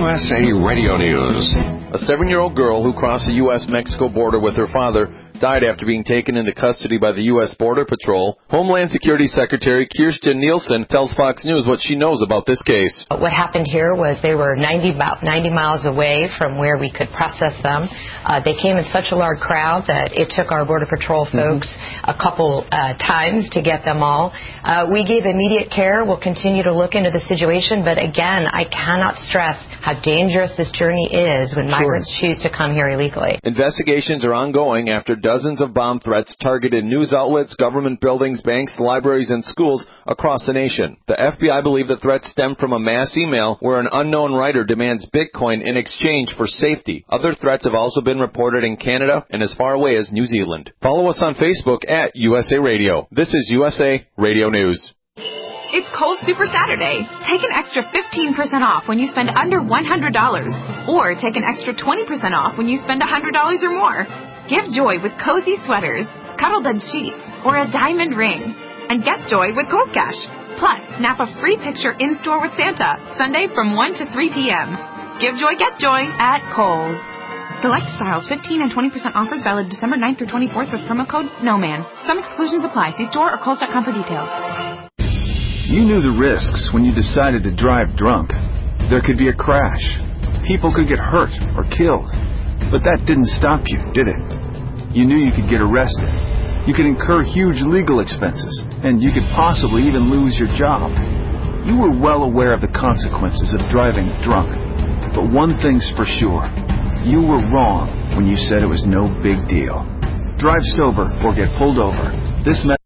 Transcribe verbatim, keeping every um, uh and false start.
S A Radio News. A seven-year-old girl who crossed the U S Mexico border with her father died after being taken into custody by the U S Border Patrol. Homeland Security Secretary Kirstjen Nielsen tells Fox News what she knows about this case. What happened here was they were ninety, about ninety miles away from where we could process them. Uh, they came in such a large crowd that it took our Border Patrol folks mm-hmm. a couple uh, times to get them all. Uh, we gave immediate care. We'll continue to look into the situation, but again, I cannot stress how dangerous this journey is when sure. migrants choose to come here illegally. Investigations are ongoing after dozens of bomb threats targeted news outlets, government buildings, banks, libraries, and schools across the nation. The F B I believe the threats stem from a mass email where an unknown writer demands Bitcoin in exchange for safety. Other threats have also been reported in Canada and as far away as New Zealand. Follow us on Facebook at U S A Radio. This is U S A Radio News. It's Kohl's Super Saturday. Take an extra fifteen percent off when you spend under one hundred dollars. Or take an extra twenty percent off when you spend one hundred dollars or more. Give joy with cozy sweaters, cuddle bed sheets, or a diamond ring. And get joy with Kohl's Cash. Plus, snap a free picture in-store with Santa, Sunday from one to three p.m. Give joy, get joy at Kohl's. Select styles, fifteen and twenty percent offers valid December ninth through twenty-fourth with promo code SNOWMAN. Some exclusions apply. See store or kohls dot com for details. You knew the risks when you decided to drive drunk. There could be a crash. People could get hurt or killed. But that didn't stop you, did it? You knew you could get arrested. You could incur huge legal expenses, and you could possibly even lose your job. You were well aware of the consequences of driving drunk. But one thing's for sure. You were wrong when you said it was no big deal. Drive sober or get pulled over. This message